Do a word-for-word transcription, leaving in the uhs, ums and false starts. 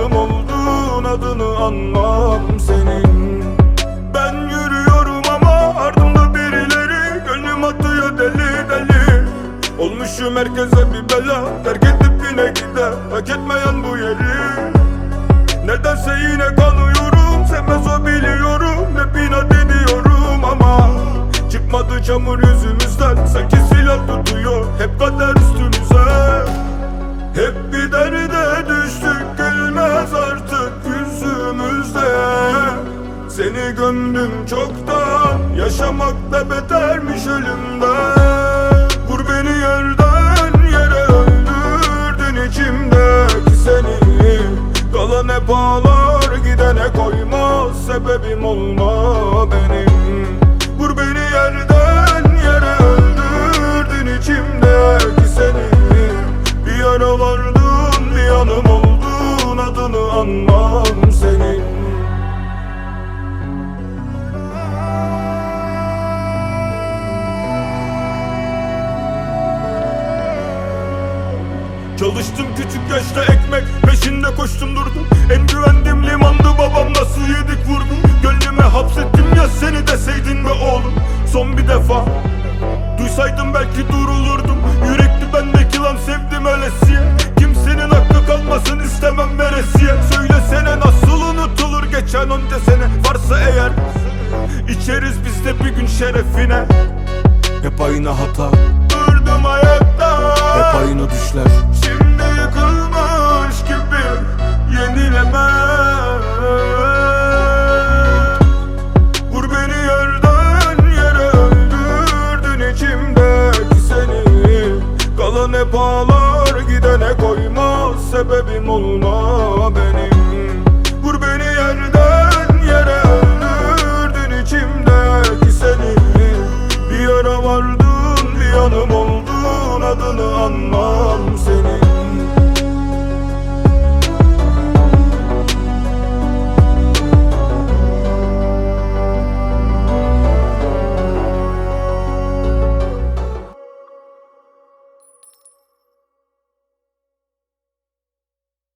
yanım oldun, adını anmam senin. Ben yürüyorum ama ardımda birileri, gönlüm atıyor deli deli. Olmuşum herkese bir bela, terk edip yine gider, hak etmeyen bu yeri. Nedense yine kalıyorum, sevmez o biliyorum, hep inat ediyorum ama çıkmadı çamur yüzümüzden, sanki silah tutuyor hep kader üstümüze. Hep bir derde düştük, gülmez artık yüzümüzde. Seni gömdüm çoktan, yaşamak da betermiş ölümden. Vur beni yerden yere, öldürdün içimdeki seni. Kalan hep ağlar, gidene koymaz, sebebim olma benim. Vur beni yerden yere, öldürdün içimdeki seni. Bir yara vardın, bir yanım oldun, adını anmam senin. Çalıştım küçük yaşta ekmek peşinde koştum durdum. En güvendiğim limandı babam, nasıl yedik vurdum. Gönlüme hapsettim ya seni, deseydin be oğlum son bir defa. Duysaydım belki durulurdum. Yürekli bendeki lan, sevdim öylesiye. Kimsenin hakkı kalmasın istemem veresiye. Söylesene nasıl unutulur geçen onca sene. Varsa eğer içeriz biz de bir gün şerefine. Hep aynı hata, durdum ayakta, hep aynı düşler. Şimdi yıkılmış gibi yenilemem. Vur beni yerden yere, öldürdün içimdeki seni. Kalan hep ağlar, gidene koymaz, sebebim olma benim.